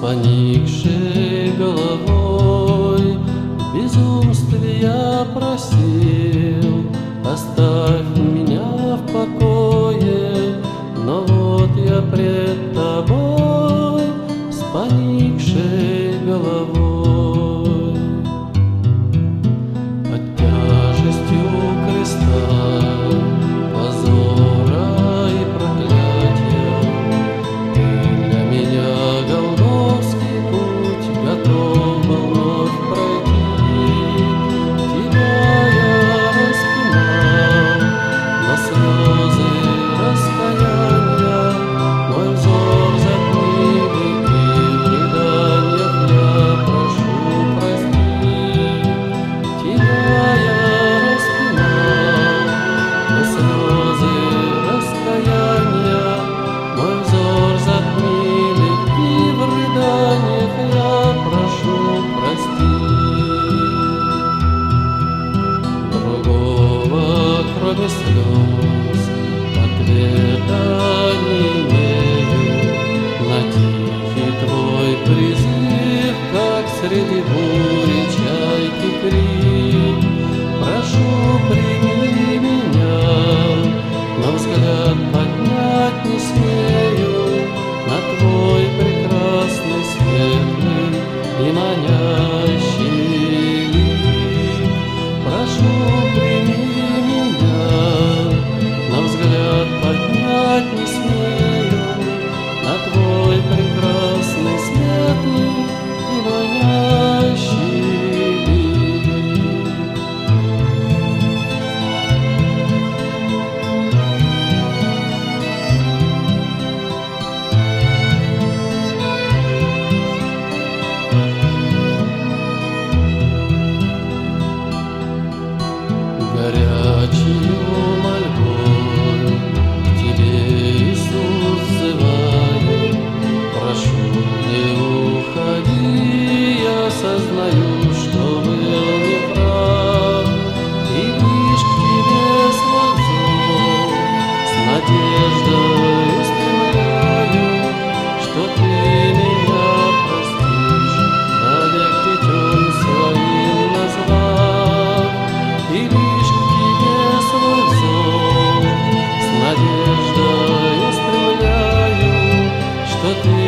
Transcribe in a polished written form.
поникшей головой в безумстве я просил: оставь меня в покое. Но вот я пред тобой с поникшей головой. Под тяжестью креста, позора и проклятия ты для меня голгофский путь готов был вновь пройти. Тебя я распинал на слезы раскаяния, мой взор затмили, и в рыданиях я прошу прости. Тебя я распинал на слезы раскаяния, мой взор затмили, и в рыданиях я прошу прости. Другого, кроме слез, ответа не имею на тихий твой призыв, как среди бури чайки крик. Прошу, прими меня, но взгляд поднять не смею на твой прекрасный, светлый и манящий лик. Прошу, прими меня, но взгляд поднять не смею на твой прекрасный, светлый и манящий лик. Горячую мольбой к тебе, Иисус, взываю. Прошу, не уходи, я сознаю, что был неправ, и лишь к тебе свой взор с надеждой устремляю, что ты меня простишь, навек детем своим назвав. И лишь к тебе свой взор с надеждой устремляю, что ты